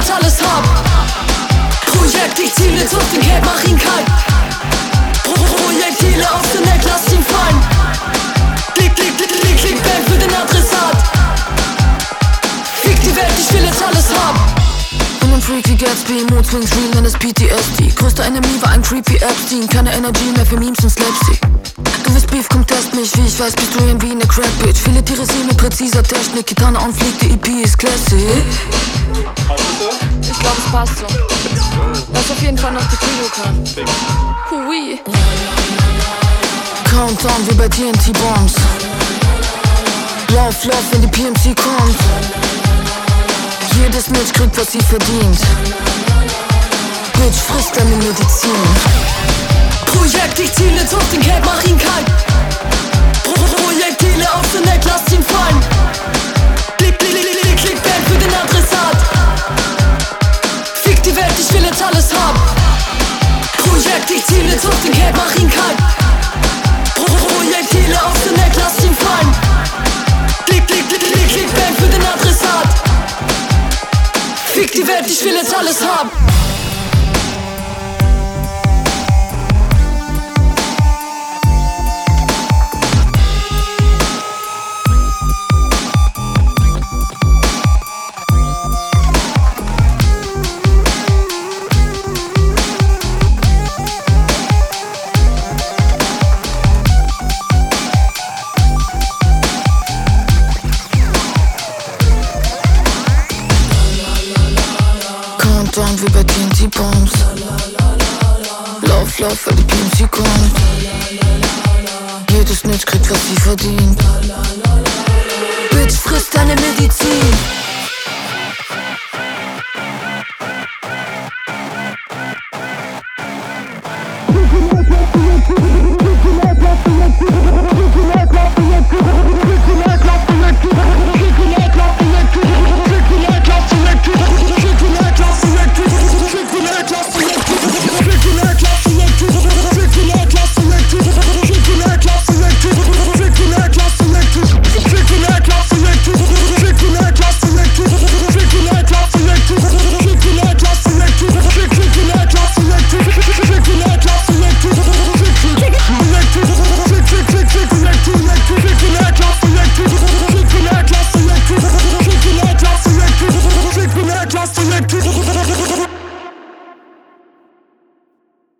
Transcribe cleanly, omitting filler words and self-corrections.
jetzt alles hab. Projekt, ich ziel jetzt auf den Cap, mach ihn kalt. Projektile auf den Neck, lass ihn fallen. Klick, bang für den Adressat. Fick die Welt, ich will jetzt alles haben. Bin ein Freak wie Gatsby, Mood swings real, nenn es PTSD. Größter Enemy war ein Creep wie Epstein. Keine Energy mehr für Memes und Slapstick. Du willst Beef, komm test mich, wie ich weiß, bist du wie eine Crack-Bitch. Viele Tiere sehen mit präziser Technik, Gitarre on fleek, die EP ist Classic. Ich glaub, es passt so. Lass auf jeden Fall noch die Kilo kann. Hui. Countdown wie bei TNT Bombs. Love, wenn die PMC kommt. Jedes Mensch kriegt, was sie verdient. Bitch, frisst deine Medizin. Projekt, ich ziel jetzt auf den Cap, mach ihn kalt. Projektile auf den Neck, lass ihn fallen. Klick, bang für den Adressat. Fick die Welt, ich will jetzt alles haben. Projekt, ich ziel jetzt auf den Cap, mach ihn kalt. Projektile auf den Neck, lass ihn fallen. Klick, bang für den Adressat. Fick die Welt, ich will jetzt alles haben. Countdown wie bei TNT Bombs. Love, weil die PMC kommt. Jedes Snitch kriegt, was sie verdient. Bitch, frisst deine Medizin.